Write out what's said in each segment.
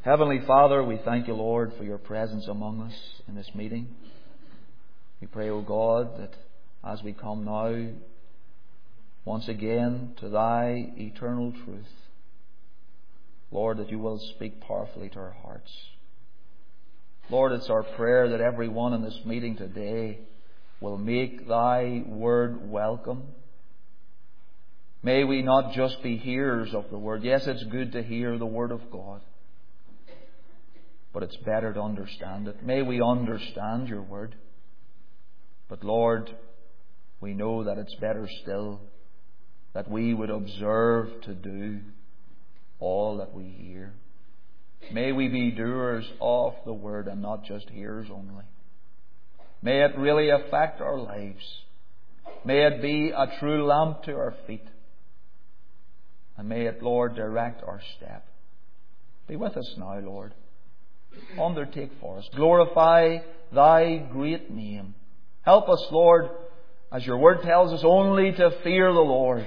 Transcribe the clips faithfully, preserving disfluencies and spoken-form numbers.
Heavenly Father, we thank you, Lord, for your presence among us in this meeting. We pray, O God, that as we come now once again to thy eternal truth, Lord, that you will speak powerfully to our hearts. Lord, it's our prayer that everyone in this meeting today will make thy word welcome. May we not just be hearers of the word. Yes, it's good to hear the word of God, but it's better to understand it. May we understand your word. But Lord, we know that it's better still that we would observe to do all that we hear. May we be doers of the word and not just hearers only. May it really affect our lives. May it be a true lamp to our feet. And may it, Lord, direct our step. Be with us now, Lord. Undertake for us. Glorify thy great name. Help us, Lord, as your word tells us, only to fear the Lord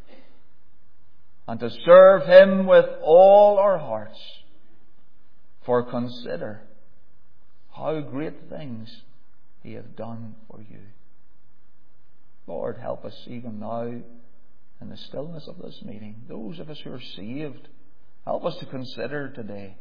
and to serve him with all our hearts. For consider how great things he hath done for you. Lord, help us even now in the stillness of this meeting. Those of us who are saved, help us to consider today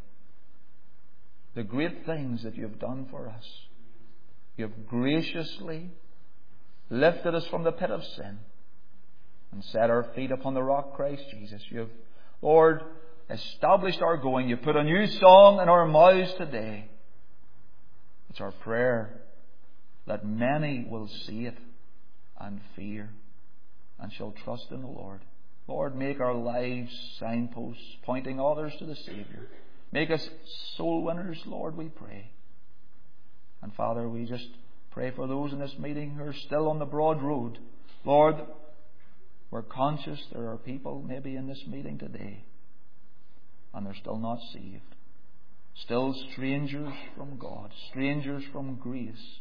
the great things that you have done for us. You have graciously lifted us from the pit of sin and set our feet upon the rock, Christ Jesus. You have, Lord, established our going. You put a new song in our mouths today. It's our prayer that many will see it and fear and shall trust in the Lord. Lord, make our lives signposts pointing others to the Saviour. Make us soul winners, Lord, we pray. And Father, we just pray for those in this meeting who are still on the broad road. Lord, we're conscious there are people maybe in this meeting today and they're still not saved. Still strangers from God, strangers from grace.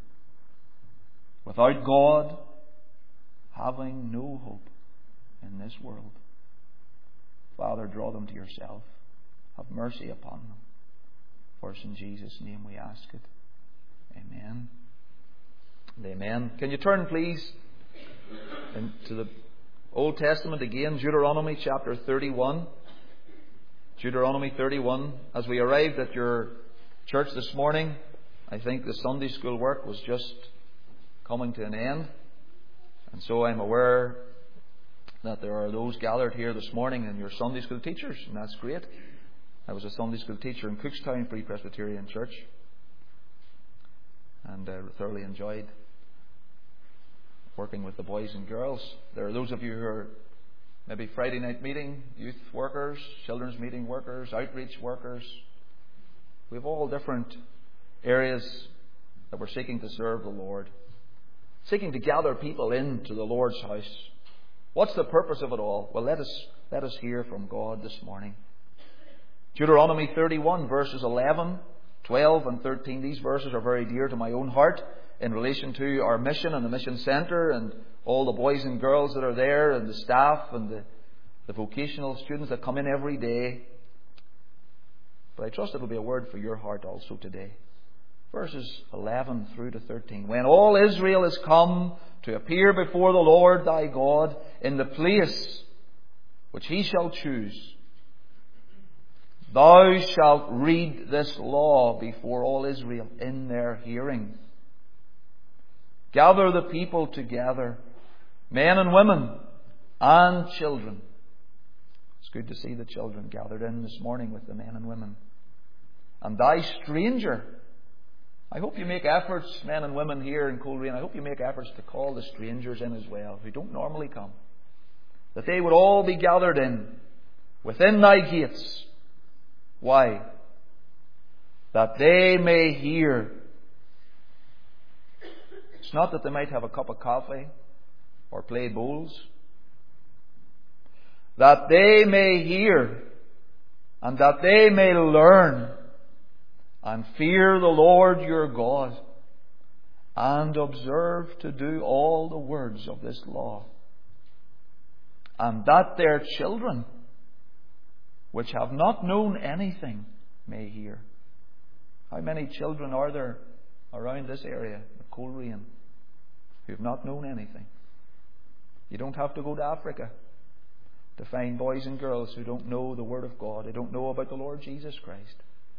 Without God, having no hope in this world. Father, draw them to yourself. Have mercy upon them. For it's in Jesus' name we ask it. Amen. And amen. Can you turn, please, into the Old Testament again, Deuteronomy chapter thirty-one. Deuteronomy thirty-one. As we arrived at your church this morning, I think the Sunday school work was just coming to an end. And so I'm aware that there are those gathered here this morning and your Sunday school teachers, and that's great. I was a Sunday school teacher in Cookstown Free Presbyterian Church, and I thoroughly enjoyed working with the boys and girls. There are those of you who are maybe Friday night meeting, youth workers, children's meeting workers, outreach workers. We have all different areas that we're seeking to serve the Lord, seeking to gather people into the Lord's house. What's the purpose of it all? Well, let us let us hear from God this morning. Deuteronomy thirty-one, verses eleven, twelve and thirteen. These verses are very dear to my own heart in relation to our mission and the mission centre and all the boys and girls that are there and the staff and the, the vocational students that come in every day. But I trust it will be a word for your heart also today. Verses eleven through to thirteen. When all Israel is come to appear before the Lord thy God in the place which he shall choose, thou shalt read this law before all Israel in their hearing. Gather the people together, men and women and children. It's good to see the children gathered in this morning with the men and women. And thy stranger, I hope you make efforts, men and women here in Coleraine, I hope you make efforts to call the strangers in as well, who don't normally come. That they would all be gathered in, within thy gates. Why? That they may hear. It's not that they might have a cup of coffee or play bowls. That they may hear and that they may learn and fear the Lord your God and observe to do all the words of this law. And that their children, which have not known anything, may hear. How many children are there around this area of Coleraine who have not known anything? You don't have to go to Africa to find boys and girls who don't know the Word of God. They don't know about the Lord Jesus Christ.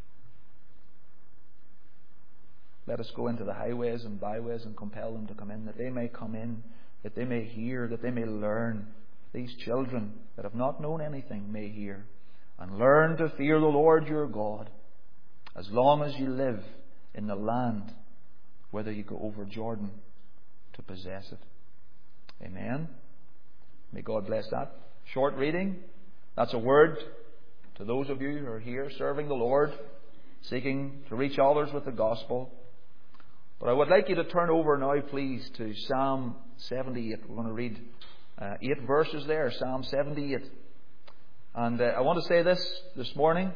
Let us go into the highways and byways and compel them to come in, that they may come in, that they may hear, that they may learn. These children that have not known anything may hear and learn to fear the Lord your God as long as you live in the land, whether you go over Jordan to possess it. Amen. May God bless that short reading. That's a word to those of you who are here serving the Lord, seeking to reach others with the gospel. But I would like you to turn over now, please, to Psalm seventy-eight. We're going to read uh, eight verses there, Psalm seventy-eight. And uh, I want to say this this morning.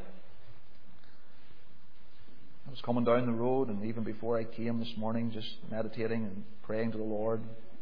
I was coming down the road, and even before I came this morning, just meditating and praying to the Lord.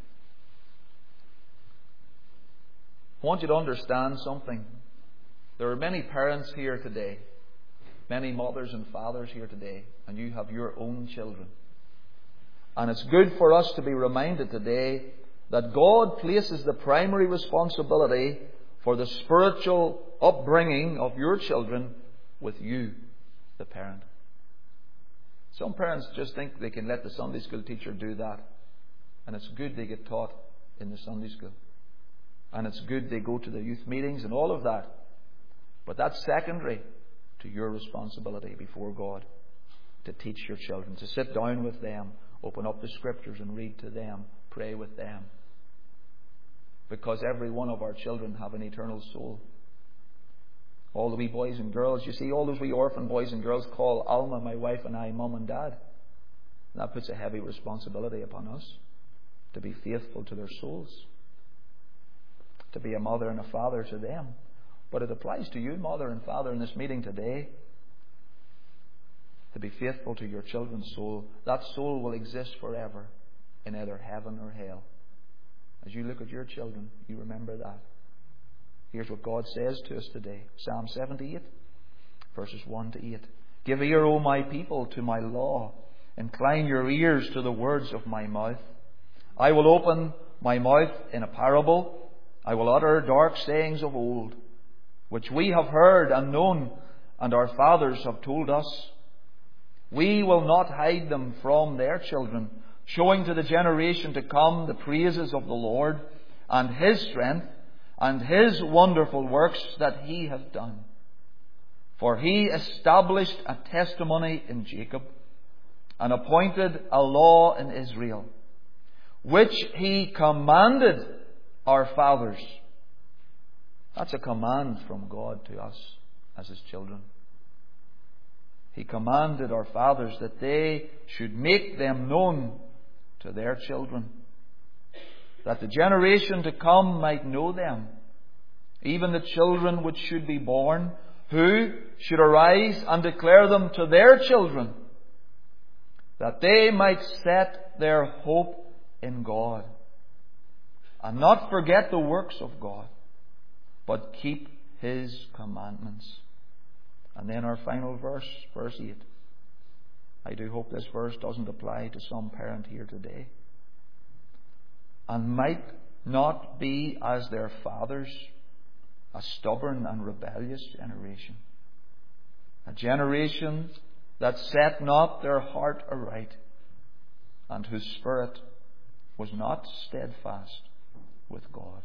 I want you to understand something. There are many parents here today, many mothers and fathers here today, and you have your own children. And it's good for us to be reminded today that God places the primary responsibility for the spiritual upbringing of your children with you, the parent. Some parents just think they can let the Sunday school teacher do that. And it's good they get taught in the Sunday school. And it's good they go to the youth meetings and all of that. But that's secondary to your responsibility before God, to teach your children, to sit down with them, open up the Scriptures and read to them, pray with them. Because every one of our children have an eternal soul. All the wee boys and girls, you see, all those wee orphan boys and girls call Alma, my wife, and I, Mum and Dad. And that puts a heavy responsibility upon us to be faithful to their souls, to be a mother and a father to them. But it applies to you, mother and father, in this meeting today, to be faithful to your children's soul. That soul will exist forever in either heaven or hell. As you look at your children, you remember that. Here's what God says to us today. Psalm seventy-eight, verses one to eight. Give ear, O my people, to my law. Incline your ears to the words of my mouth. I will open my mouth in a parable. I will utter dark sayings of old, which we have heard and known, and our fathers have told us. We will not hide them from their children, showing to the generation to come the praises of the Lord and His strength and His wonderful works that He hath done. For He established a testimony in Jacob and appointed a law in Israel, which He commanded our fathers. That's a command from God to us as His children. He commanded our fathers that they should make them known to their children, that the generation to come might know them, even the children which should be born, who should arise and declare them to their children, that they might set their hope in God, and not forget the works of God, but keep His commandments. And then our final verse, verse eight. I do hope this verse doesn't apply to some parent here today. And might not be as their fathers, a stubborn and rebellious generation, a generation that set not their heart aright, and whose spirit was not steadfast with God.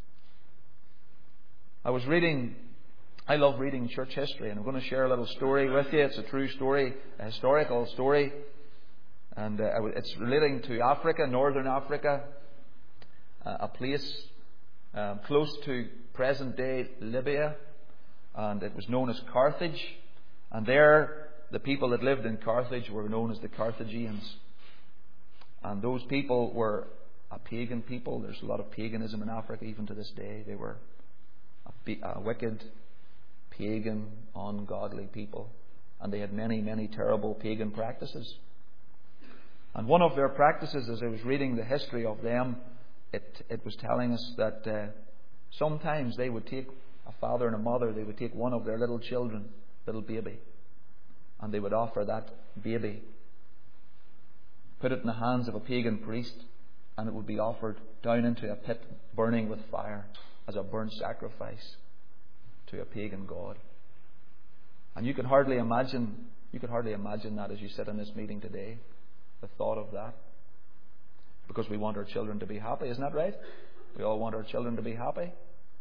I was reading, I love reading church history, and I'm going to share a little story with you. It's a true story, a historical story, and uh, it's relating to Africa, northern Africa, uh, a place uh, close to present-day Libya, and it was known as Carthage. And there, the people that lived in Carthage were known as the Carthaginians. And those people were a pagan people. There's a lot of paganism in Africa even to this day. They were a, a wicked, pagan, ungodly people. And they had many, many terrible pagan practices. And one of their practices, as I was reading the history of them, it, it was telling us that uh, sometimes they would take a father and a mother, they would take one of their little children, little baby, and they would offer that baby, put it in the hands of a pagan priest, and it would be offered down into a pit burning with fire as a burnt sacrifice to a pagan god. And you can hardly imagine, you could hardly imagine that as you sit in this meeting today, the thought of that. Because we want our children to be happy, isn't that right? We all want our children to be happy.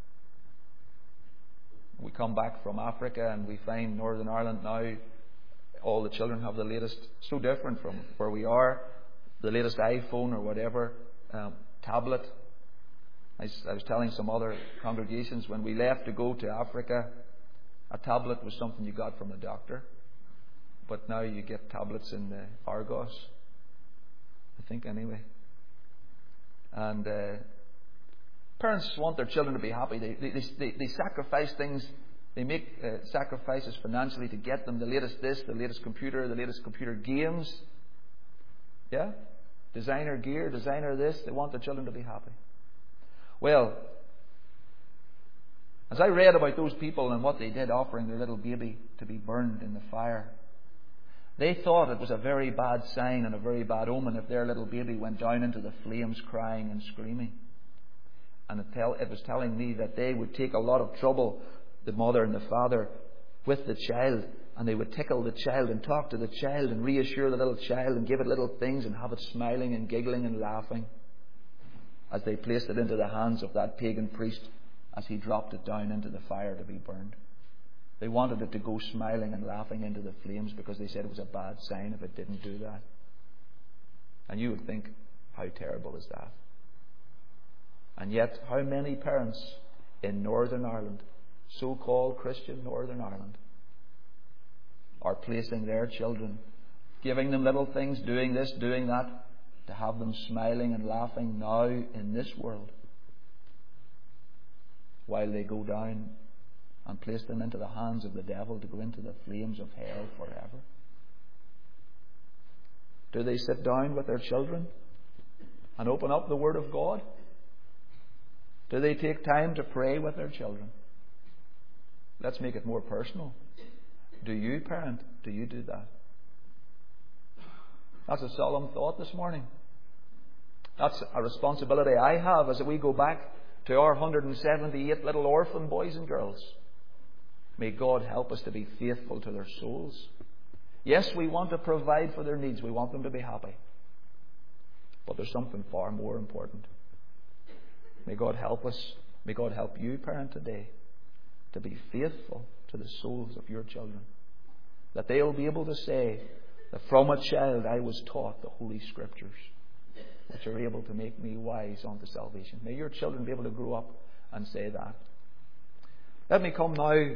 We come back from Africa and we find Northern Ireland now, all the children have the latest, so different from where we are, the latest iPhone or whatever, um, tablet. I, I was telling some other congregations, when we left to go to Africa, a tablet was something you got from a doctor. But now you get tablets in the Argos, I think anyway. And uh, parents want their children to be happy. They, they, they, they sacrifice things. They make uh, sacrifices financially to get them the latest this, the latest computer, the latest computer games. Yeah? Designer gear, designer this. They want their children to be happy. Well, as I read about those people and what they did, offering their little baby to be burned in the fire, they thought it was a very bad sign and a very bad omen if their little baby went down into the flames crying and screaming. And it, tell, it was telling me that they would take a lot of trouble, the mother and the father, with the child. And they would tickle the child and talk to the child and reassure the little child and give it little things and have it smiling and giggling and laughing as they placed it into the hands of that pagan priest as he dropped it down into the fire to be burned. They wanted it to go smiling and laughing into the flames because they said it was a bad sign if it didn't do that. And you would think, how terrible is that? And yet, how many parents in Northern Ireland, so-called Christian Northern Ireland, are placing their children, giving them little things, doing this, doing that, to have them smiling and laughing now in this world, while they go down and place them into the hands of the devil to go into the flames of hell forever? Do they sit down with their children and open up the Word of God? Do they take time to pray with their children? Let's make it more personal. Do you, parent, do you do that? That's a solemn thought this morning. That's a responsibility I have as we go back to our one hundred seventy-eight little orphan boys and girls. May God help us to be faithful to their souls. Yes, we want to provide for their needs. We want them to be happy. But there's something far more important. May God help us. May God help you, parent, today to be faithful to the souls of your children. That they'll be able to say that from a child I was taught the Holy Scriptures, which are able to make me wise unto salvation. May your children be able to grow up and say that. Let me come now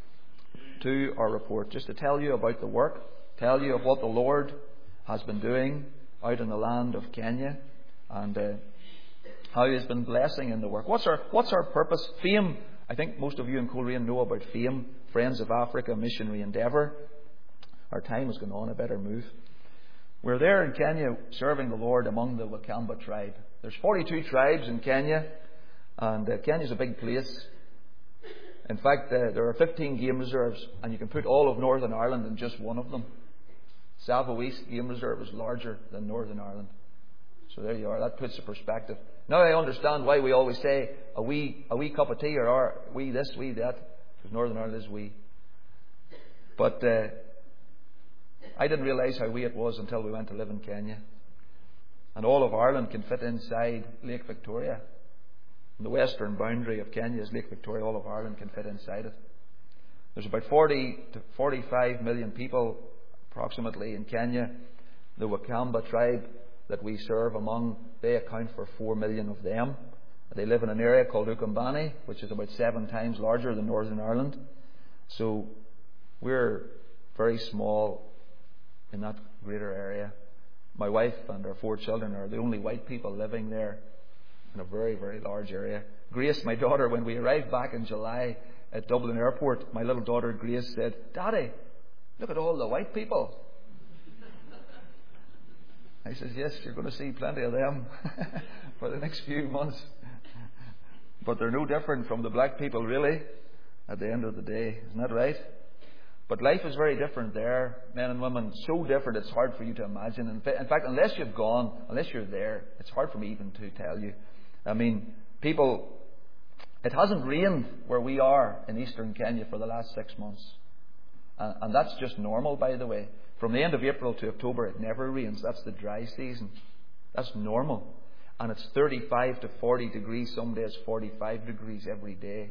to our report, just to tell you about the work, tell you of what the Lord has been doing out in the land of Kenya, and uh, how He has been blessing in the work. What's our What's our purpose? FAME. I think most of you in Coleraine know about FAME, Friends of Africa Missionary Endeavour. Our time has gone on. I better move. We're there in Kenya serving the Lord among the Wakamba tribe. There's forty-two tribes in Kenya, and uh, Kenya's a big place. In fact, uh, there are fifteen game reserves, and you can put all of Northern Ireland in just one of them. Savo East Game Reserve is larger than Northern Ireland. So there you are. That puts the perspective. Now I understand why we always say a wee, a wee cup of tea, or our, wee this, wee that, because Northern Ireland is wee. But uh, I didn't realise how wee it was until we went to live in Kenya. And all of Ireland can fit inside Lake Victoria. And the western boundary of Kenya is Lake Victoria. All of Ireland can fit inside it. There's about forty to forty-five million people approximately in Kenya. The Wakamba tribe that we serve among, they account for four million of them. They live in an area called Ukambani, which is about seven times larger than Northern Ireland. So we're very small in that greater area. My wife and our four children are the only white people living there in a very, very large area. Grace, my daughter, when we arrived back in July at Dublin Airport, my little daughter Grace said, "Daddy, look at all the white people." I says, "Yes, you're going to see plenty of them for the next few months." But they're no different from the black people, really, at the end of the day. Isn't that right? But life is very different there, men and women, so different it's hard for you to imagine. In fact, unless you've gone, unless you're there, it's hard for me even to tell you. I mean, people, it hasn't rained where we are in eastern Kenya for the last six months. And, and that's just normal, by the way. From the end of April to October, it never rains. That's the dry season. That's normal. And it's thirty-five to forty degrees, some days forty-five degrees every day.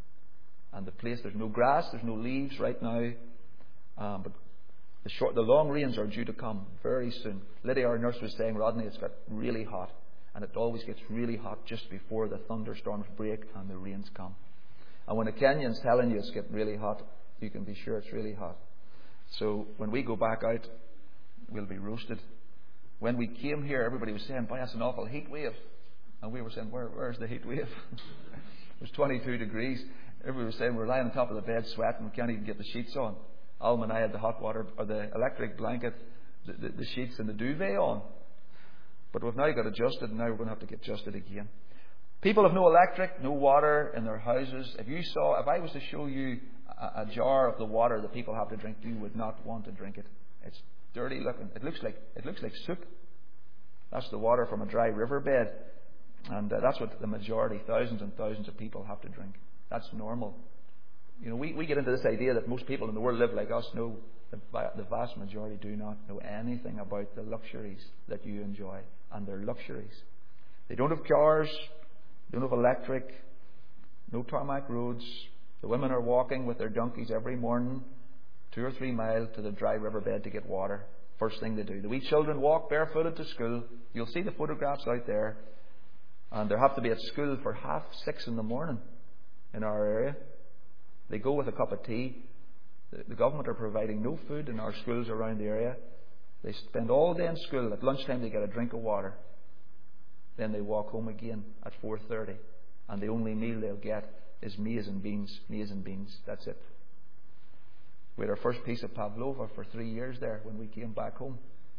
And the place, there's no grass, there's no leaves right now. Um, but the short, the long rains are due to come very soon. Lydia, our nurse, was saying, Rodney, it's got really hot. And it always gets really hot just before the thunderstorms break and the rains come. And when a Kenyan's telling you it's getting really hot, you can be sure it's really hot. So when we go back out, we'll be roasted. When we came here, everybody was saying, boy, that's an awful heat wave. And we were saying, Where, where's the heat wave? It was twenty-two degrees. Everybody was saying, we're lying on top of the bed sweating, we can't even get the sheets on. Alma and I had the hot water, or the electric blanket, the, the, the sheets and the duvet on. But we've now got adjusted, and now we're going to have to get adjusted again. People have no electric, no water in their houses. If you saw, if I was to show you a, a jar of the water that people have to drink, you would not want to drink it. It's dirty looking. It looks like it looks like soup. That's the water from a dry riverbed, and uh, that's what the majority, thousands and thousands of people have to drink. That's normal. You know, we, we get into this idea that most people in the world live like us. No, the, the vast majority do not know anything about the luxuries that you enjoy, and they're luxuries. They don't have cars, they don't have electric, no tarmac roads. The women are walking with their donkeys every morning, two or three miles to the dry riverbed to get water. First thing they do. The wee children walk barefooted to school. You'll see the photographs out there. And they have to be at school for half six in the morning in our area. They go with a cup of tea. The, the government are providing no food in our schools around the area. They spend all day in school. At lunchtime they get a drink of water. Then they walk home again at four thirty. And the only meal they'll get is maize and beans. Maize and beans. That's it. We had our first piece of pavlova for three years there when we came back home.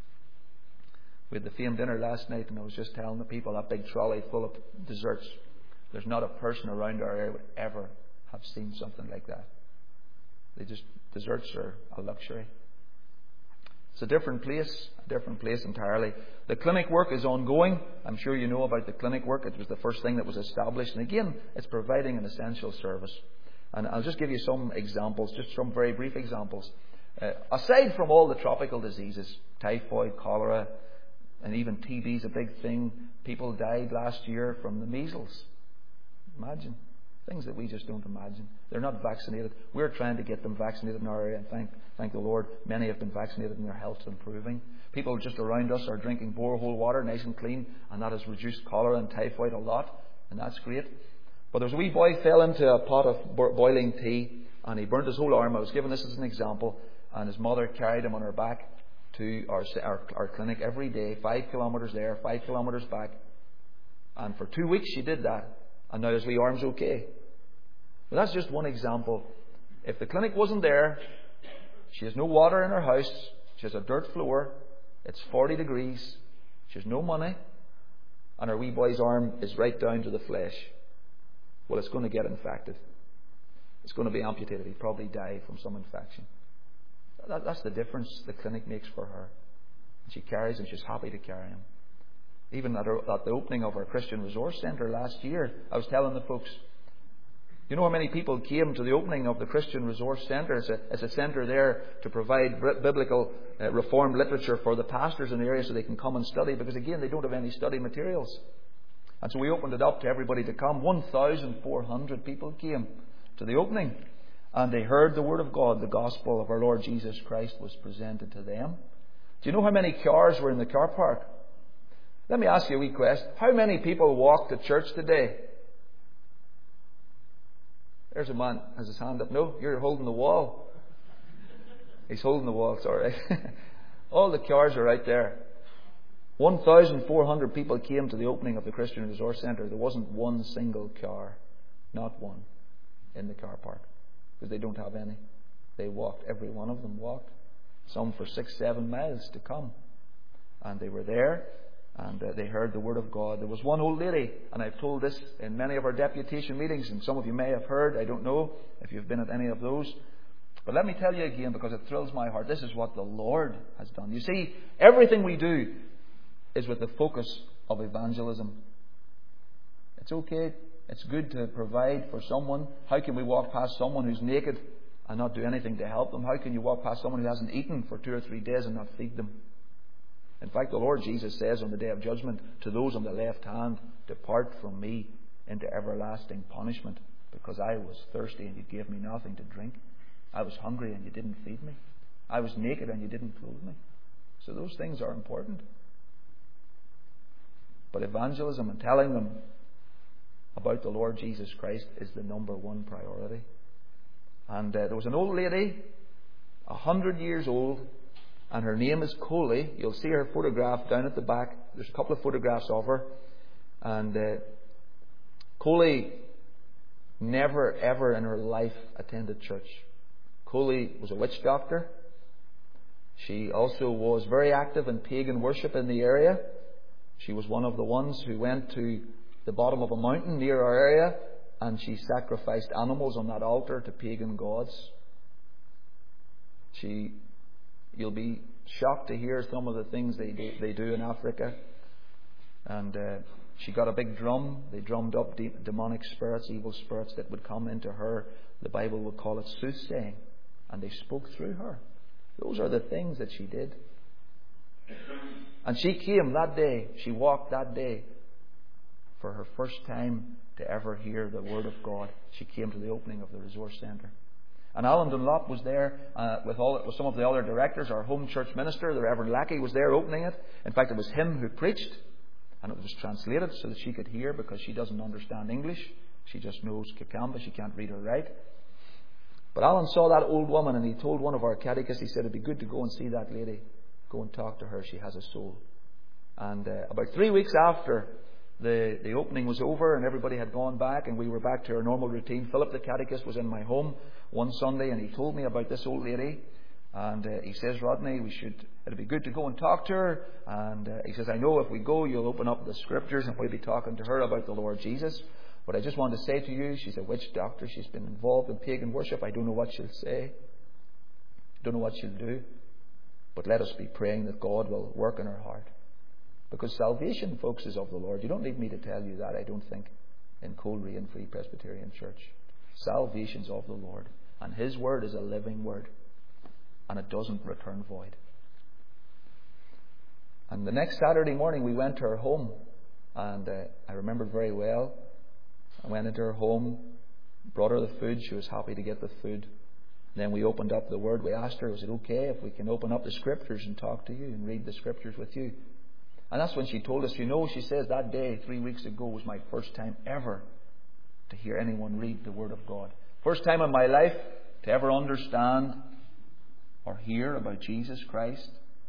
We had the famed dinner last night, and I was just telling the people, that big trolley full of desserts. There's not a person around our area would ever have seen something like that. They just, desserts are a luxury. It's a different place, a different place entirely. The clinic work is ongoing. I'm sure you know about the clinic work. It was the first thing that was established. And again, it's providing an essential service. And I'll just give you some examples, just some very brief examples. Uh, aside from all the tropical diseases, typhoid, cholera, and even T B is a big thing. People died last year from the measles. Imagine. Things that we just don't imagine. They're not vaccinated. We're trying to get them vaccinated in our area, and thank, thank the Lord, many have been vaccinated and their health's improving. People just around us are drinking borehole water, nice and clean, and that has reduced cholera and typhoid a lot, and that's great. But there's a wee boy fell into a pot of boiling tea, and he burnt his whole arm. I was given this as an example, and his mother carried him on her back to our, our, our clinic every day, five kilometres there, five kilometres back. And for two weeks she did that. And now his wee arm's okay. But that's just one example. If the clinic wasn't there, she has no water in her house, she has a dirt floor, it's forty degrees, she has no money, and her wee boy's arm is right down to the flesh. Well, it's going to get infected. It's going to be amputated. He'll probably die from some infection. That, that's the difference the clinic makes for her. She carries him. She's happy to carry him. Even at, her, at the opening of our Christian Resource Centre last year, I was telling the folks, you know how many people came to the opening of the Christian Resource Centre? It's a, it's a centre there to provide biblical uh, reformed literature for the pastors in the area so they can come and study, because again, they don't have any study materials. And so we opened it up to everybody to come. one thousand four hundred people came to the opening. And they heard the Word of God. The gospel of our Lord Jesus Christ was presented to them. Do you know how many cars were in the car park? Let me ask you a wee question. How many people walk to church today? There's a man has his hand up. No, you're holding the wall. He's holding the wall, sorry. All the cars are right there. one thousand four hundred people came to the opening of the Christian Resource Centre. There wasn't one single car. Not one. In the car park. Because they don't have any. They walked. Every one of them walked. Some for six, seven miles to come. And they were there. And uh, they heard the Word of God. There was one old lady, and I've told this in many of our deputation meetings, and some of you may have heard, I don't know if you've been at any of those. But let me tell you again, because it thrills my heart, this is what the Lord has done. You see, everything we do is with the focus of evangelism. It's okay, it's good to provide for someone. How can we walk past someone who's naked and not do anything to help them? How can you walk past someone who hasn't eaten for two or three days and not feed them? In fact, the Lord Jesus says on the day of judgment to those on the left hand, "Depart from me into everlasting punishment, because I was thirsty and you gave me nothing to drink. I was hungry and you didn't feed me. I was naked and you didn't clothe me." So those things are important. But evangelism and telling them about the Lord Jesus Christ is the number one priority. And uh, there was an old lady, a hundred years old, and her name is Coley. You'll see her photograph down at the back. There's a couple of photographs of her. And uh, Coley never ever in her life attended church. Coley was a witch doctor. She also was very active in pagan worship in the area. She was one of the ones who went to the bottom of a mountain near our area, and she sacrificed animals on that altar to pagan gods. She, you'll be shocked to hear some of the things they do, they do in Africa. And uh, she got a big drum. They drummed up de- demonic spirits, evil spirits that would come into her. The Bible would call it soothsaying. And they spoke through her. Those are the things that she did. And she came that day, she walked that day for her first time to ever hear the Word of God. She came to the opening of the resource centre. And Alan Dunlop was there uh, with, all, with some of the other directors. Our home church minister, the Reverend Lackey, was there opening it. In fact, it was him who preached. And it was translated so that she could hear, because she doesn't understand English. She just knows Kikamba. She can't read or write. But Alan saw that old woman, and he told one of our catechists, he said, "It'd be good to go and see that lady. Go and talk to her. She has a soul." And uh, about three weeks after the, the opening was over and everybody had gone back and we were back to our normal routine, Philip the catechist was in my home one Sunday, and he told me about this old lady. And uh, he says, "Rodney, we should, it'd be good to go and talk to her." And uh, he says, "I know if we go, you'll open up the scriptures and we'll be talking to her about the Lord Jesus. But I just want to say to you, she's a witch doctor. She's been involved in pagan worship. I don't know what she'll say. Don't know what she'll do. But let us be praying that God will work in her heart. Because salvation, folks, is of the Lord. You don't need me to tell you that, I don't think, in Coleraine Free Presbyterian Church. Salvation's of the Lord. And His Word is a living Word. And it doesn't return void." And the next Saturday morning we went to her home. And uh, I remember very well. I went into her home, brought her the food. She was happy to get the food. Then we opened up the Word. We asked her, "Is it okay if we can open up the Scriptures and talk to you and read the Scriptures with you?" And that's when she told us, "You know," she says, "that day, three weeks ago, was my first time ever to hear anyone read the Word of God. First time in my life to ever understand or hear about Jesus Christ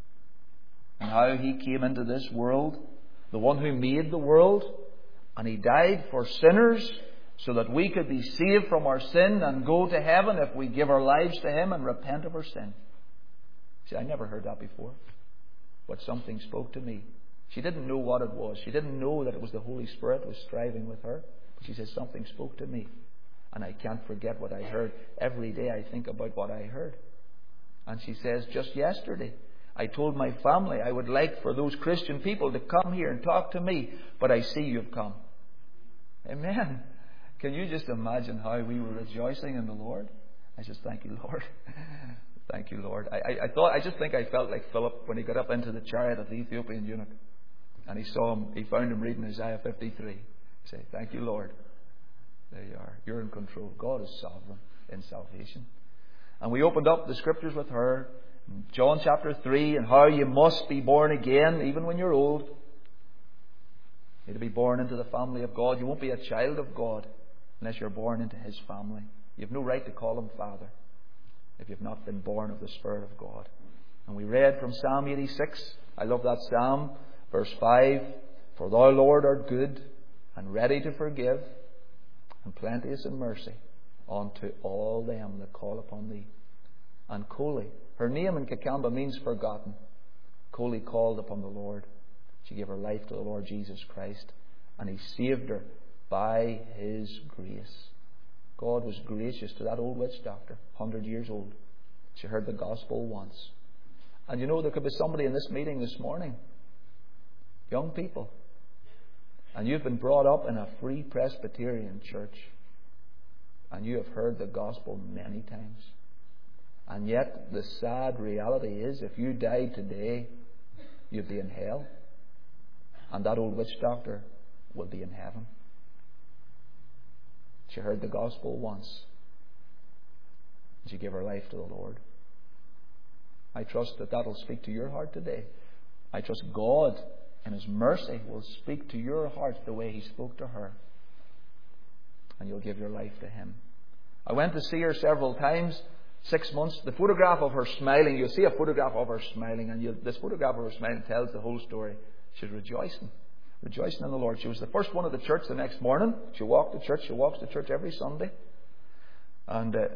and how He came into this world, the one who made the world, and He died for sinners so that we could be saved from our sin and go to heaven if we give our lives to Him and repent of our sin." See, I never heard that before. But something spoke to me. She didn't know what it was. She didn't know that it was the Holy Spirit who was striving with her. But she says, "Something spoke to me. And I can't forget what I heard. Every day I think about what I heard." And she says, "Just yesterday, I told my family I would like for those Christian people to come here and talk to me. But I see you've come." Amen. Can you just imagine how we were rejoicing in the Lord? I just thank you, Lord. Thank you, Lord. I, I, I thought, I just think I felt like Philip when he got up into the chariot of the Ethiopian eunuch. And he saw him, he found him reading Isaiah fifty-three. He said, "Thank you, Lord. There you are. You're in control. God is sovereign in salvation." And we opened up the Scriptures with her. John chapter three, and how you must be born again, even when you're old. You need to be born into the family of God. You won't be a child of God unless you're born into His family. You have no right to call Him Father if you've not been born of the Spirit of God. And we read from Psalm eighty-six. I love that Psalm. Verse five. "For Thou, Lord, art good and ready to forgive, and plenteous in mercy unto all them that call upon Thee." And Coley, her name in Kikamba means forgotten. Coley called upon the Lord. She gave her life to the Lord Jesus Christ, and He saved her by His grace. God was gracious to that old witch doctor, hundred years old. She heard the gospel once. And you know, there could be somebody in this meeting this morning, young people, and you've been brought up in a Free Presbyterian church, and you have heard the gospel many times. And yet the sad reality is, if you died today, you'd be in hell, and that old witch doctor will be in heaven. She heard the gospel once, and she gave her life to the Lord. I trust that that will speak to your heart today. I trust God in His mercy will speak to your heart the way He spoke to her, and you'll give your life to Him. I went to see her several times, six months. The photograph of her smiling, you'll see a photograph of her smiling, and you'll, this photograph of her smiling tells the whole story. She's rejoicing, rejoicing in the Lord. She was the first one at the church the next morning. She walked to church. She walks to church every Sunday. And uh,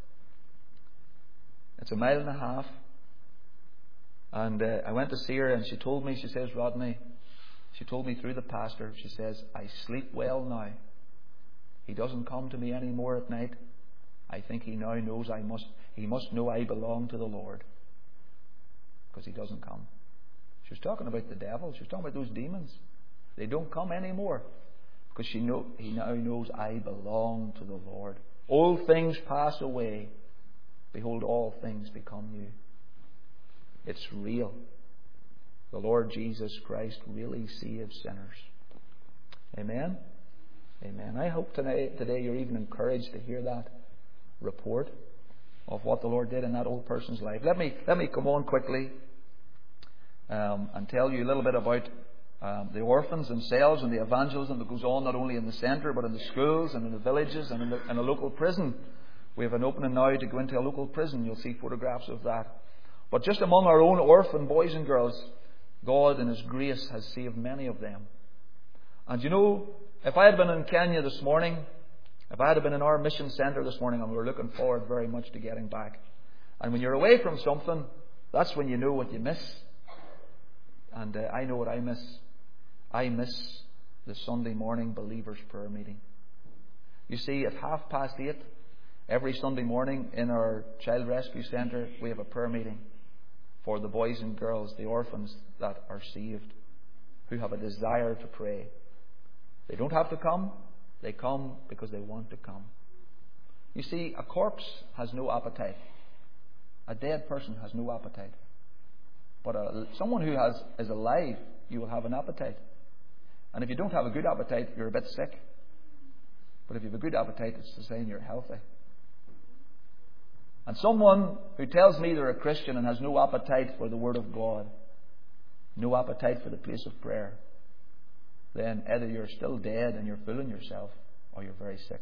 it's a mile and a half. And uh, I went to see her, and she told me, she says, Rodney, she told me through the pastor, she says, I sleep well now. He doesn't come to me anymore at night. I think he now knows I must, he must know I belong to the Lord, because he doesn't come. She was talking about the devil. She was talking about those demons. They don't come anymore, because she know, he now knows I belong to the Lord. Old things pass away. Behold, all things become new. It's real. The Lord Jesus Christ really saves sinners. Amen? Amen. I hope tonight, today you're even encouraged to hear that report of what the Lord did in that old person's life. Let me let me come on quickly um, and tell you a little bit about um, the orphans themselves and the evangelism that goes on not only in the centre but in the schools and in the villages and in, the, in a local prison. We have an opening now to go into a local prison. You'll see photographs of that. But just among our own orphan boys and girls, God in His grace has saved many of them. And you know, if I had been in Kenya this morning, if I had been in our mission centre this morning, and we were looking forward very much to getting back. And when you're away from something, that's when you know what you miss. And uh, I know what I miss. I miss the Sunday morning believers' prayer meeting. You see, at half past eight, every Sunday morning in our child rescue centre, we have a prayer meeting for the boys and girls, the orphans that are saved, who have a desire to pray. They don't have to come. They come because they want to come. You see, a corpse has no appetite. A dead person has no appetite. But a, someone who has is alive, you will have an appetite. And if you don't have a good appetite, you're a bit sick. But if you have a good appetite, it's to say you're healthy. And someone who tells me they're a Christian and has no appetite for the Word of God, no appetite for the place of prayer, then either you're still dead and you're fooling yourself, or you're very sick.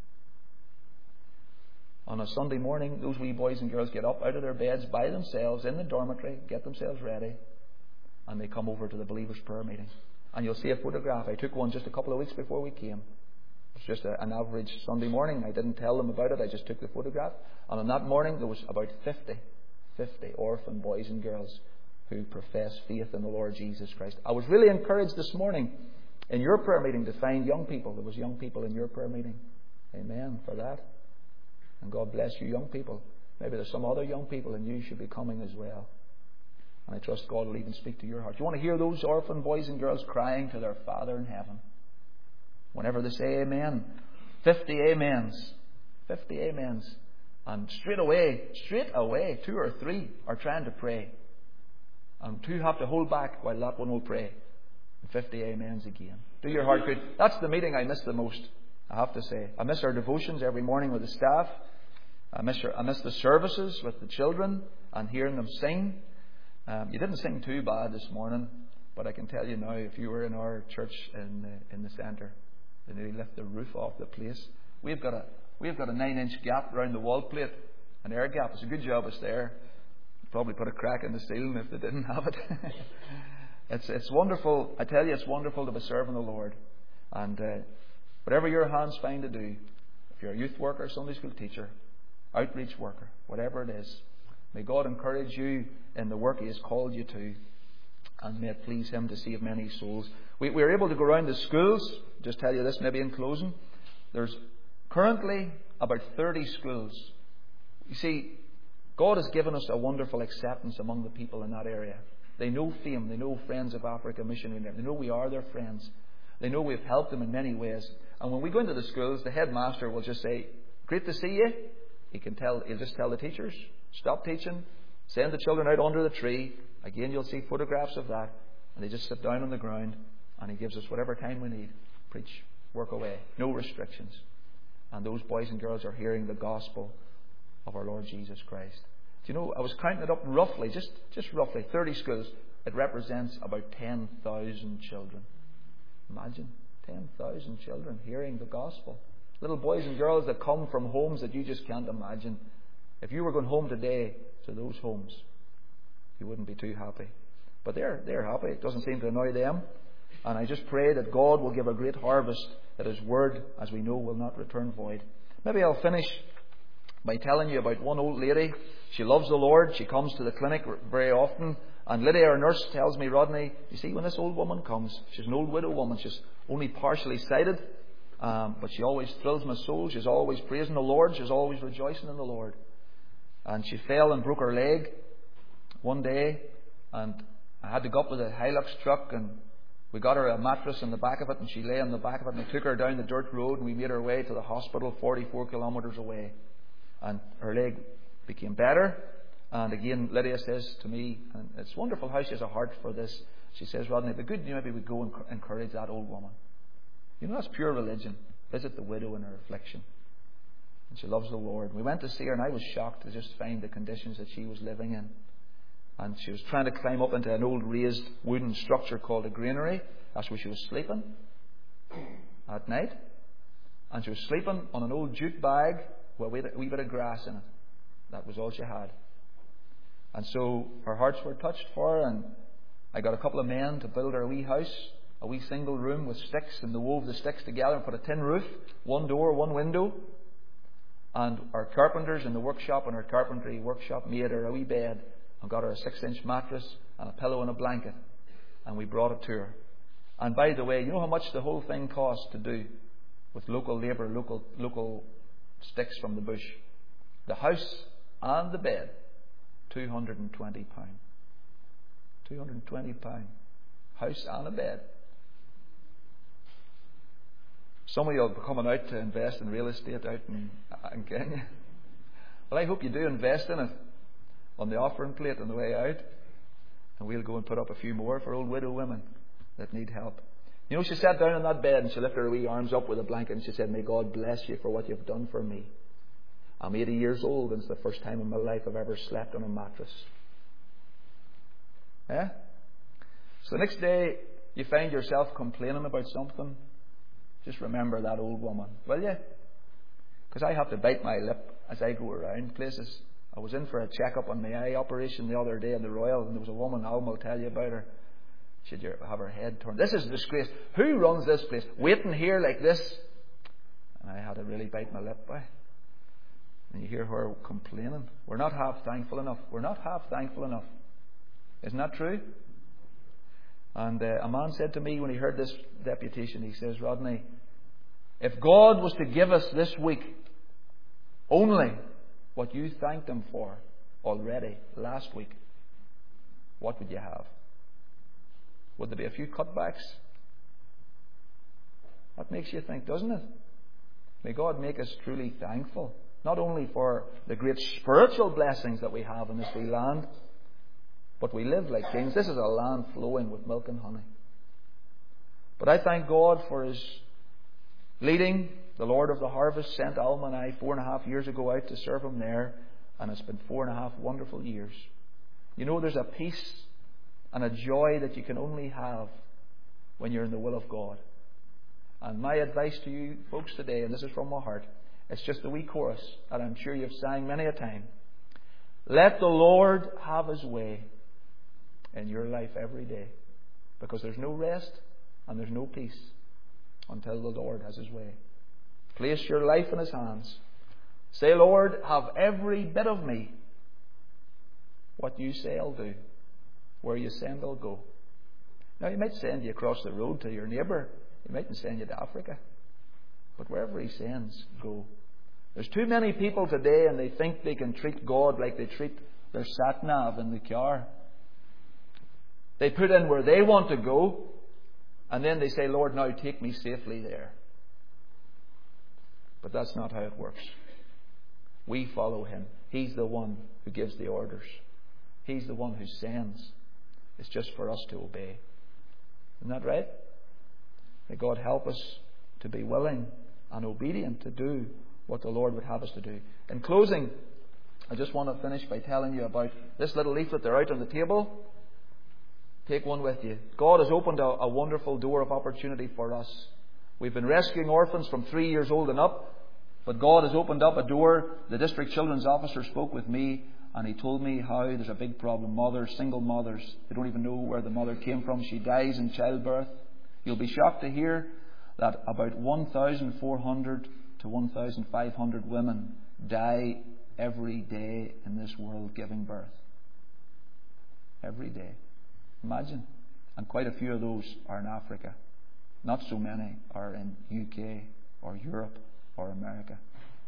On a Sunday morning, those wee boys and girls get up out of their beds by themselves in the dormitory, get themselves ready, and they come over to the believers' prayer meeting. And you'll see a photograph. I took one just a couple of weeks before we came. It's just a, an average Sunday morning. I didn't tell them about it. I just took the photograph. And on that morning, there was about fifty, fifty orphan boys and girls who profess faith in the Lord Jesus Christ. I was really encouraged this morning in your prayer meeting to find young people. There was young people in your prayer meeting. Amen for that. And God bless you, young people. Maybe there's some other young people, and you should be coming as well. And I trust God will even speak to your heart. You want to hear those orphan boys and girls crying to their Father in heaven? Whenever they say amen, fifty amens, fifty amens, and straight away, straight away, two or three are trying to pray, and two have to hold back while that one will pray. And fifty amens again. Do your heart good. That's the meeting I miss the most, I have to say. I miss our devotions every morning with the staff. I miss, our, I miss the services with the children and hearing them sing. Um, you didn't sing too bad this morning, but I can tell you now, if you were in our church in the, in the centre, they nearly left the roof off the place. We've got a we've got a nine inch gap around the wall plate, an air gap. It's a good job it's there. Probably put a crack in the ceiling if they didn't have it. it's it's wonderful. I tell you, it's wonderful to be serving the Lord. And uh, whatever your hands find to do, if you're a youth worker, Sunday school teacher, outreach worker, whatever it is, may God encourage you in the work He has called you to, and may it please Him to save many souls. We, we are able to go around the schools. Just tell you this, maybe in closing. There's currently about thirty schools. You see, God has given us a wonderful acceptance among the people in that area. They know fame. They know Friends of Africa Missionary. They know we are their friends. They know we've helped them in many ways. And when we go into the schools, the headmaster will just say, "Great to see you." He can tell. He'll just tell the teachers, "Stop teaching. Send the children out under the tree." Again, you'll see photographs of that. And they just sit down on the ground, and he gives us whatever time we need. Preach, work away, no restrictions. And those boys and girls are hearing the gospel of our Lord Jesus Christ. Do you know, I was counting it up roughly, just, just roughly, thirty schools. It represents about ten thousand children. Imagine, ten thousand children hearing the gospel. Little boys and girls that come from homes that you just can't imagine. If you were going home today to those homes, you wouldn't be too happy. But they're, they're happy. It doesn't seem to annoy them. And I just pray that God will give a great harvest, that His word, as we know, will not return void. Maybe I'll finish by telling you about one old lady. She loves the Lord. She comes to the clinic very often. And Lydia, our nurse, tells me, "Rodney, you see, when this old woman comes, she's an old widow woman. She's only partially sighted. Um, but she always thrills my soul. She's always praising the Lord. She's always rejoicing in the Lord." And she fell and broke her leg one day. And I had to go up with a Hilux truck, and we got her a mattress in the back of it, and she lay on the back of it, and I took her down the dirt road, and we made her way to the hospital forty-four kilometres away. And her leg became better. And again, Lydia says to me, and it's wonderful how she has a heart for this, she says, "Rodney, the good news, maybe we go and encourage that old woman. You know, that's pure religion. Visit the widow in her affliction." And she loves the Lord. We went to see her, and I was shocked to just find the conditions that she was living in. And she was trying to climb up into an old raised wooden structure called a granary. That's where she was sleeping at night. And she was sleeping on an old jute bag with a wee bit of grass in it. That was all she had. And so her hearts were touched for her, and I got a couple of men to build her a wee house, a wee single room with sticks, and they wove the sticks together and put a tin roof, one door, one window. And our carpenters in the workshop, in our carpentry workshop, made her a wee bed and got her a six-inch mattress and a pillow and a blanket. And we brought it to her. And by the way, you know how much the whole thing cost to do with local labour, local local sticks from the bush? The house and the bed, two hundred twenty pounds. two hundred twenty pounds. House and a bed. Some of you will be coming out to invest in real estate out in, in Kenya. Well, I hope you do invest in it on the offering plate on the way out. And we'll go and put up a few more for old widow women that need help. You know, she sat down on that bed and she lifted her wee arms up with a blanket and she said, "May God bless you for what you've done for me. I'm eighty years old and it's the first time in my life I've ever slept on a mattress." Yeah? So the next day you find yourself complaining about something, just remember that old woman, will you? Because I have to bite my lip as I go around places. I was in for a check-up on my eye operation the other day in the Royal, and there was a woman, Alma will tell you about her. She'd have her head turned. "This is a disgrace. Who runs this place? Waiting here like this?" And I had to really bite my lip. By. And you hear her complaining. We're not half thankful enough. We're not half thankful enough. Isn't that true? And uh, a man said to me when he heard this deputation, he says, "Rodney, if God was to give us this week only what you thanked Him for already last week, what would you have? Would there be a few cutbacks?" That makes you think, doesn't it? May God make us truly thankful, not only for the great spiritual blessings that we have in this wee land, but we live like kings. This is a land flowing with milk and honey. But I thank God for His leading. The Lord of the harvest sent Alma and I four and a half years ago out to serve Him there, and it's been four and a half wonderful years. You know, there's a peace and a joy that you can only have when you're in the will of God. And my advice to you folks today, and this is from my heart, it's just a wee chorus that I'm sure you've sang many a time. Let the Lord have His way in your life every day, because there's no rest and there's no peace until the Lord has His way. Place your life in His hands. Say, "Lord, have every bit of me. What you say I'll do. Where you send I'll go." Now, He might send you across the road to your neighbour. He mightn't send you to Africa. But wherever He sends, go. There's too many people today, and they think they can treat God like they treat their sat-nav in the car. They put in where they want to go, and then they say, Lord, now take me safely there. But that's not how it works. We follow Him. He's the one who gives the orders. He's the one who sends. It's just for us to obey. Isn't that right? May God help us to be willing and obedient to do what the Lord would have us to do. In closing, I just want to finish by telling you about this little leaflet. They're out on the table. Take one with you. God has opened a, a wonderful door of opportunity for us. We've been rescuing orphans from three years old and up, but God has opened up a door. The district children's officer spoke with me, and he told me how there's a big problem. Mothers, single mothers, they don't even know where the mother came from. She dies in childbirth. You'll be shocked to hear that about one thousand four hundred to one thousand five hundred women die every day in this world giving birth. Every day. Imagine. And quite a few of those are in Africa. Not so many are in U K or Europe or America.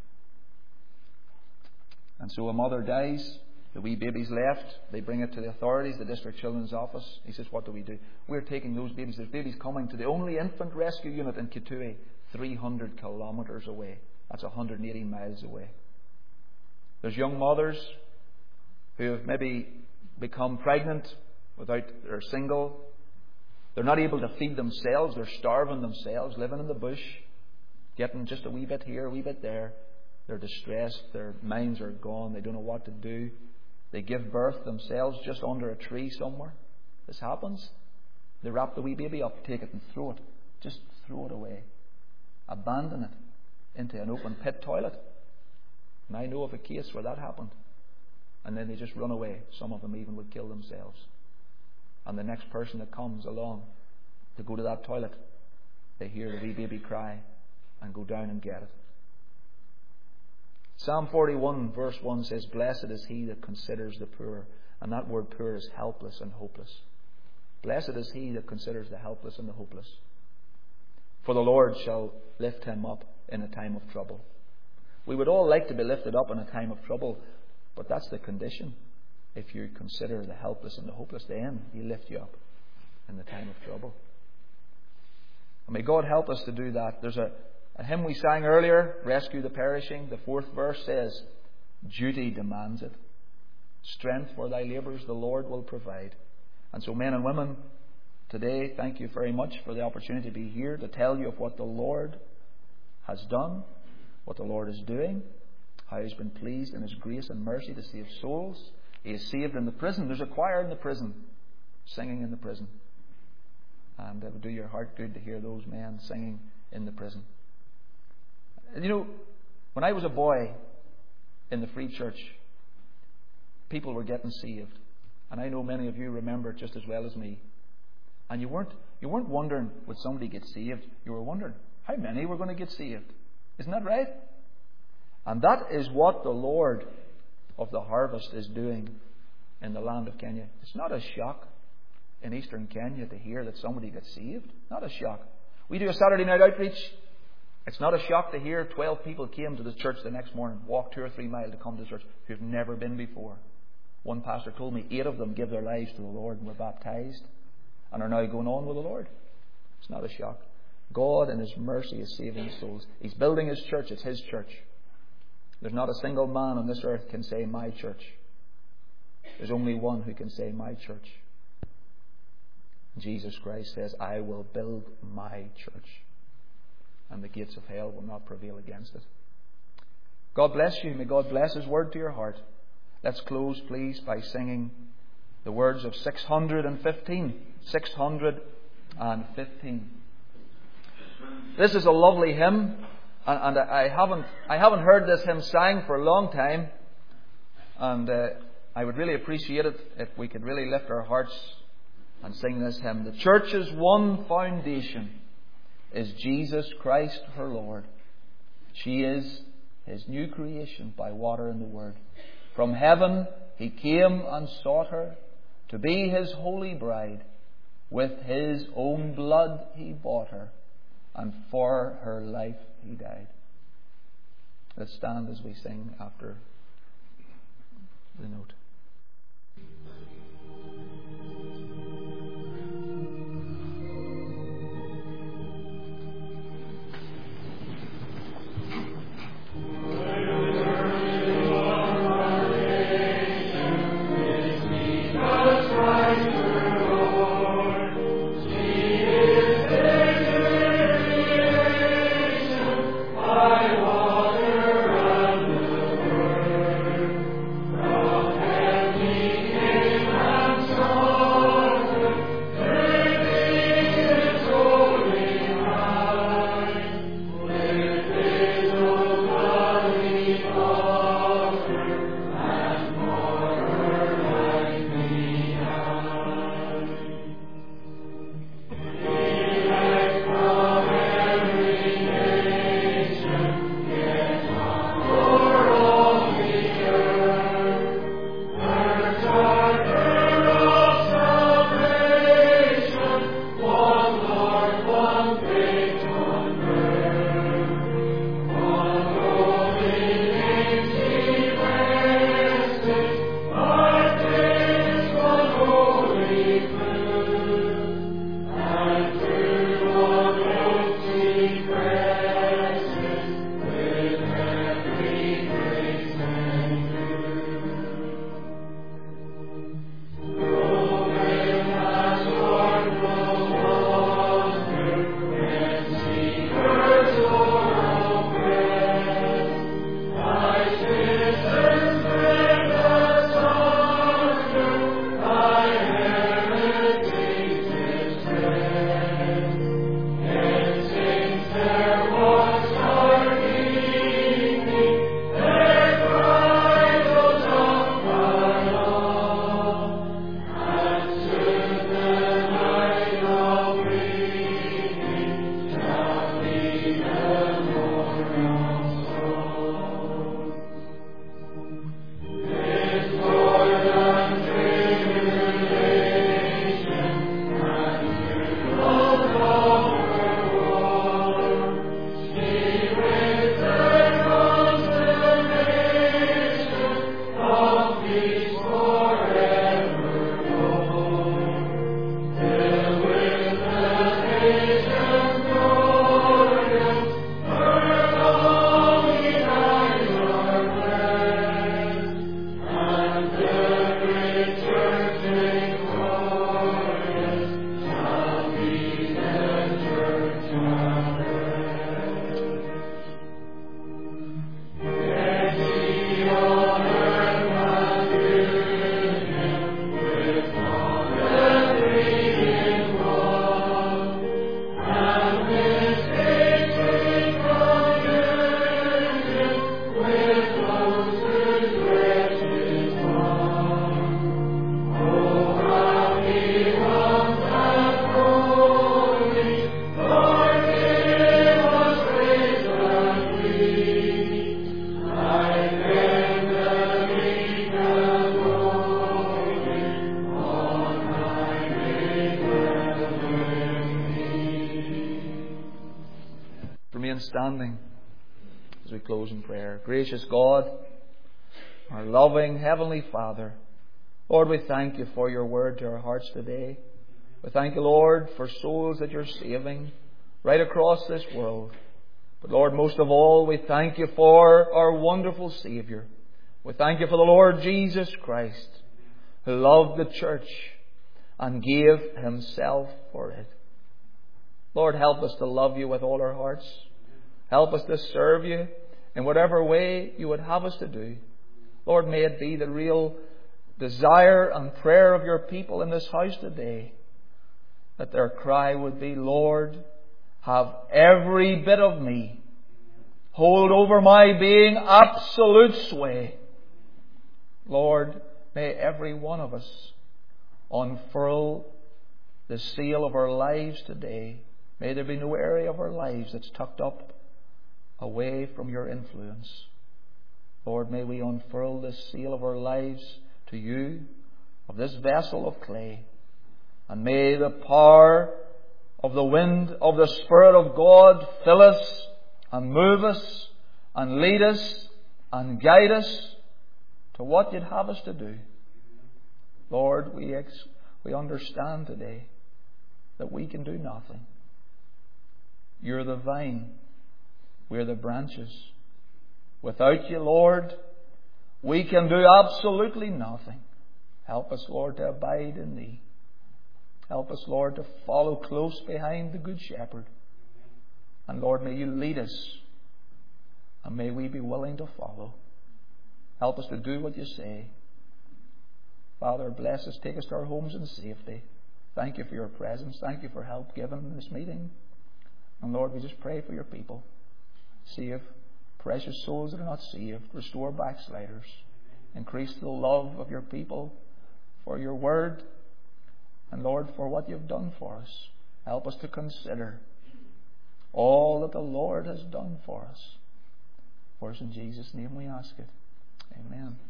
And so a mother dies, the wee baby's left, they bring it to the authorities, the district children's office. He says, what do we do? We're taking those babies. There's babies coming to the only infant rescue unit in Kitui, three hundred kilometres away. That's one hundred eighty miles away. There's young mothers who have maybe become pregnant without, they're single. They're not able to feed themselves. They're starving themselves, living in the bush, getting just a wee bit here, a wee bit there. They're distressed. Their minds are gone. They don't know what to do. They give birth themselves just under a tree somewhere. This happens. They wrap the wee baby up, take it and throw it. Just throw it away. Abandon it into an open pit toilet. And I know of a case where that happened. And then they just run away. Some of them even would kill themselves. And the next person that comes along to go to that toilet, they hear the wee baby cry and go down and get it. Psalm forty-one verse one says, blessed is he that considers the poor. And that word poor is helpless and hopeless. Blessed is he that considers the helpless and the hopeless. For the Lord shall lift him up in a time of trouble. We would all like to be lifted up in a time of trouble, but that's the condition. If you consider the helpless and the hopeless, then He lift you up in the time of trouble. And may God help us to do that. There's a, a hymn we sang earlier, Rescue the Perishing. The fourth verse says, duty demands it. Strength for thy labours the Lord will provide. And so men and women, today, thank you very much for the opportunity to be here to tell you of what the Lord has done, what the Lord is doing, how He's been pleased in His grace and mercy to save souls. He is saved in the prison. There's a choir in the prison, singing in the prison. And it would do your heart good to hear those men singing in the prison. You know, when I was a boy in the Free Church, people were getting saved. And I know many of you remember it just as well as me. And you weren't, you weren't wondering, would somebody get saved? You were wondering, how many were going to get saved? Isn't that right? And that is what the Lord of the harvest is doing in the land of Kenya. It's not a shock in eastern Kenya to hear that somebody gets saved. Not a shock. We do a Saturday night outreach. It's not a shock to hear twelve people came to the church the next morning, walked two or three miles to come to the church, who've never been before. One pastor told me eight of them gave their lives to the Lord and were baptized and are now going on with the Lord. It's not a shock. God in His mercy is saving souls. He's building His church. It's His church. There's not a single man on this earth can say, my church. There's only one who can say, my church. Jesus Christ says, I will build my church, and the gates of hell will not prevail against it. God bless you. May God bless His word to your heart. Let's close, please, by singing the words of six hundred fifteen. six hundred fifteen. This is a lovely hymn. And, and I haven't I haven't heard this hymn sang for a long time, and uh, I would really appreciate it if we could really lift our hearts and sing this hymn. The church's one foundation is Jesus Christ her Lord. She is His new creation by water and the Word. From heaven He came and sought her to be His holy bride. With His own blood He bought her, and for her life He died. Let's stand as we sing after the note. Standing as we close in prayer. Gracious God, our loving Heavenly Father, Lord, we thank you for your word to our hearts today. We thank you, Lord, for souls that you're saving right across this world. But Lord, most of all, we thank you for our wonderful Saviour. We thank you for the Lord Jesus Christ, who loved the church and gave himself for it. Lord, help us to love you with all our hearts. Help us to serve you in whatever way you would have us to do. Lord, may it be the real desire and prayer of your people in this house today, that their cry would be, Lord, have every bit of me. Hold over my being absolute sway. Lord, may every one of us unfurl the seal of our lives today. May there be no area of our lives that's tucked up away from your influence. Lord, may we unfurl this seal of our lives to you, of this vessel of clay. And may the power of the wind of the Spirit of God fill us and move us and lead us and guide us to what You'd have us to do. Lord, we, ex- we understand today that we can do nothing. You're the vine. We're the branches. Without You, Lord, we can do absolutely nothing. Help us, Lord, to abide in Thee. Help us, Lord, to follow close behind the Good Shepherd. And Lord, may You lead us. And may we be willing to follow. Help us to do what You say. Father, bless us. Take us to our homes in safety. Thank You for Your presence. Thank You for help given in this meeting. And Lord, we just pray for Your people. Save precious souls that are not saved. Restore backsliders. Increase the love of Your people for Your word. And Lord, for what You've done for us. Help us to consider all that the Lord has done for us. For us in Jesus' name we ask it. Amen.